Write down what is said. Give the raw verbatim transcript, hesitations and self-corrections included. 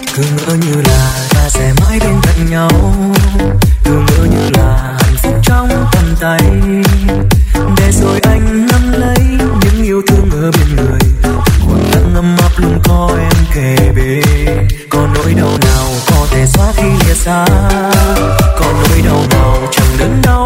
cứ ngỡ như là ta sẽ mãi bên cạnh nhau, cứ ngỡ như là hạnh phúc trong tầm tay, để rồi anh nắm lấy những yêu thương ở bên người, còn lặng ngâm ấp luôn có em kề bên. Còn nỗi đau nào có thể xóa khi lìa xa, còn nỗi đau nào chẳng đớn đau